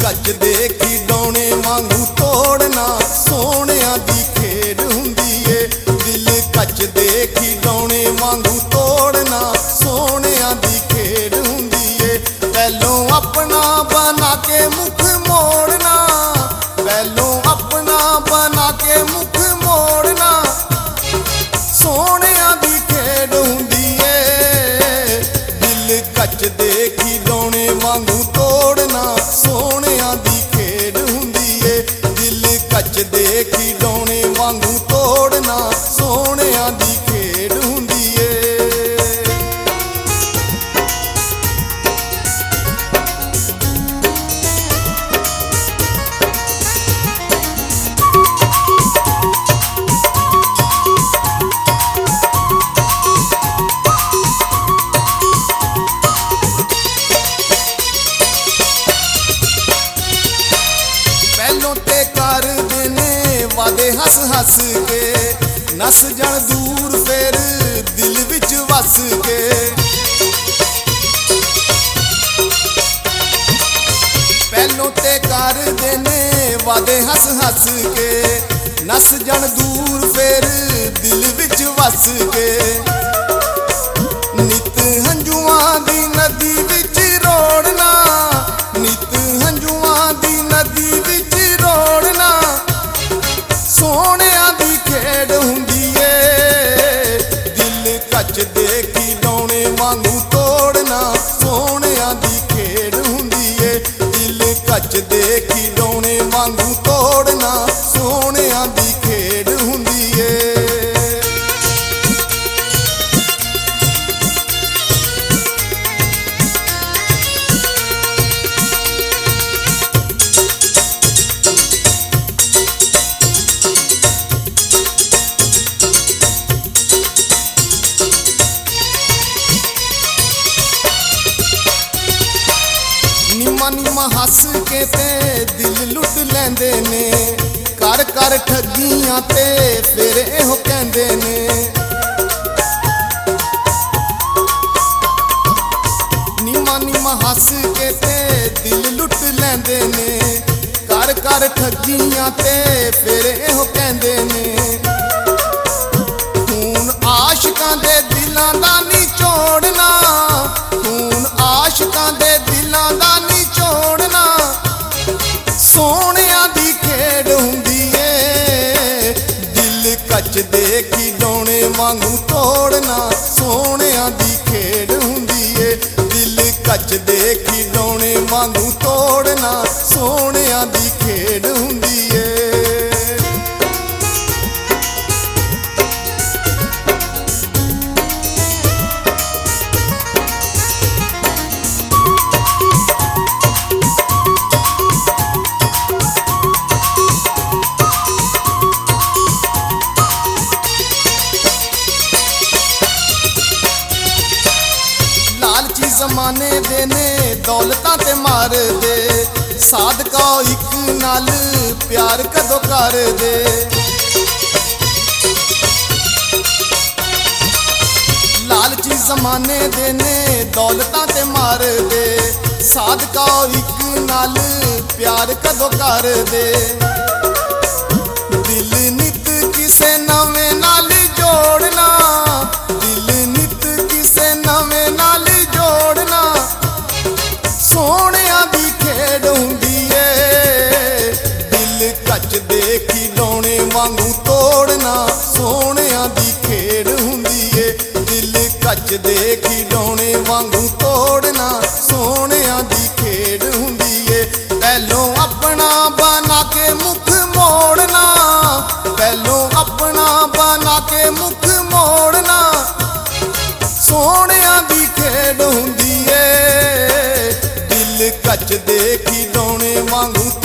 ਕੱਚ ਦੇ ਖਿਡੌਣੇ ਵਾਂਗੂ ਤੋੜਨਾ ਸੋਹਣਿਆਂ ਦੀ ਖੇਡ ਹੁੰਦੀ ਏ। ਦਿਲ ਕੱਚ ਦੇ ਖਿਡੌਣੇ ਵਾਂਗੂ ਤੋੜਨਾ ਸੋਹਣਿਆਂ ਦੀ ਖੇਡ ਹੁੰਦੀ ਏ। ਪਹਿਲੋਂ ਆਪਣਾ ਬਣਾ ਕੇ ਮੁਖ ਮੋੜਨਾ, ਪਹਿਲੋਂ ਆਪਣਾ ਬਣਾ ਕੇ ਮੁਖ ਮੋੜਨਾ ਸੋਹਣਿਆਂ ਦੀ ਖੇਡ ਹੁੰਦੀ ਏ। ਦਿਲ ਕੱਚ ਦੇ ਖਿਡੌਣੇ ਵਾਂਗੂ ਤੋੜਨਾ ਸੋਹਣਿਆਂ ਦੀ ਖੇਡ ਹੁੰਦੀ ਏ। ਦਿਲ ਕੱਚ ਦੇ ਖਿਡੌਣੇ ਵਾਂਗੂ ਤੋੜਨਾ ਸੋਹਣਿਆਂ ਦੀ ਖੇਡ ਹੁੰਦੀ ਏ। ਪਹਿਲੋਂ ਤੇ ਕਰਦੇ ਨੇ ਵਾਦੇ ਹੱਸ ਹੱਸ ਕੇ, ਨੱਸ ਜਾਣ ਦੂਰ ਫੇਰ ਦਿਲ ਵਿੱਚ ਵਸ ਕੇ। ਪਹਿਲੋਂ ਤੇ ਕਰਦੇ ਨੇ ਵਾਦੇ ਹੱਸ ਹੱਸ ਕੇ, ਨੱਸ ਜਾਣ ਦੂਰ ਫੇਰ ਦਿਲ ਵਿੱਚ ਵਸ ਕੇ। ਨਿਤ ਹੰਝੂਆਂ ਦੀ ਨਦੀ ਵਿੱਚ ਰੋੜਨਾ, ਨਿਤ ਹੰਝੂਆਂ ਦੀ ਨਦੀ ਵਿੱਚ ਰੋੜਨਾ ਸੋਹਣਿਆਂ ਦੀ ਖੇਡ ਹੁੰਦੀ ਏ। ਦਿਲ ਕੱਚ ਦੇ ਖਿਡੌਣੇ ਵਾਂਗੂ ਤੋੜਨਾ ਸੋਹਣਿਆਂ ਦੀ ਖੇਡ ਹੁੰਦੀ ਏ। ਦਿਲ ਕੱਚ ਦੇ ਖਿਡੌਣੇ ਵਾਂਗੂ ਤੋੜਨਾ ਸੋਹਣਿਆਂ ਦੀ ਖੇਡ ਹੁੰਦੀ ਏ। ਨਿੰਮਾ ਨਿੰਮਾ ਹੱਸ ਕੇ ਤੇ ਦਿਲ ਲੁੱਟ ਲੈਂਦੇ ਨੇ, ਕਰ ਕਰ ਠੱਗੀਆਂ ਤੇ ਫਿਰ ਇਹੋ ਕਹਿੰਦੇ ਨੇ। ਨਿੰਮਾ ਨਿੰਮਾ ਹੱਸ ਕੇ ਤੇ ਦਿਲ ਲੁੱਟ ਲੈਂਦੇ ਨੇ, ਕਰ ਕਰ ਠੱਗੀਆਂ ਤੇ ਫਿਰ ਇਹੋ ਕਹਿੰਦੇ ਨੇ। ਖੂਨ ਆਸ਼ਿਕਾਂ ਦੇ ਦਿਲਾਂ ਦਾ ਨਿਚੋੜਨਾ, ਖੂਨ ਆਸ਼ਿਕਾਂ ਦੇ ਦਿਲਾਂ ਦਾ ਨਿਚੋੜਨਾ ਸੋਹਣਿਆਂ ਦੀ ਖੇਡ ਹੁੰਦੀ ਏ। ਦਿਲ ਕੱਚ ਦੇ ਖਿਡੌਣੇ ਵਾਂਗੂ ਤੋੜਨਾ ਸੋਹਣਿਆਂ ਦੀ ਖੇਡ ਹੁੰਦੀ ਏ। ਦਿਲ ਕੱਚ ਦੇ ਖਿਡੌਣੇ ਵਾਂਗੂ ਤੋੜਨਾ ਸੋਹਣਿਆਂ ਦੀ ਖੇਡ ਹੁੰਦੀ ਏ। ਲਾਲਚੀ ਜ਼ਮਾਨੇ ਦੇ ਨੇ ਦੌਲਤਾਂ ਤੇ ਮਾਰਦੇ, ਸਾਦਕਾ ਇੱਕ ਨਾਲ ਪਿਆਰ ਕਦੋਂ ਕਰਦੇ। ਲਾਲਚੀ ਜ਼ਮਾਨੇ ਦੇ ਨੇ ਦੌਲਤਾਂ ਤੇ ਮਾਰਦੇ, ਸਾਦਕਾ ਇੱਕ ਨਾਲ ਪਿਆਰ ਕਦੋਂ ਕਰਦੇ। ਦਿਲ ਨਿਤ ਕਿਸੇ ਨਵੇਂ ਨਾਲ ਜੋੜਨਾ, ਦਿਲ ਨਿਤ ਕਿਸੇ ਨਵੇਂ ਨਾਲ ਜੋੜਨਾ ਸੋਹਣਿਆਂ ਦੀ ਖੇਡ ਹੁੰਦੀ ਏ। ਦਿਲ ਕੱਚ ਦੇ ਖਿਡੌਣੇ ਵਾਂਗੂ ਤੋੜਨਾ ਸੋਹਣਿਆਂ ਦੀ ਖੇਡ ਹੁੰਦੀ ਏ। ਦਿਲ ਕੱਚ ਦੇ ਖਿਡੌਣੇ ਵਾਂਗੂ ਤੋੜਨਾ ਸੋਹਣਿਆਂ ਦੀ ਖੇਡ ਹੁੰਦੀ ਏ। ਪਹਿਲੋਂ ਆਪਣਾ ਬਣਾ ਕੇ ਮੁਖ ਮੋੜਨਾ, ਪਹਿਲੋਂ ਆਪਣਾ ਬਣਾ ਕੇ ਮੁਖ ਮੋੜਨਾ ਸੋਹਣਿਆਂ ਦੀ ਖੇਡ ਹੁੰਦੀ ਏ। ਦਿਲ ਕੱਚ ਦੇ ਖਿਡੌਣੇ ਵਾਂਗੂ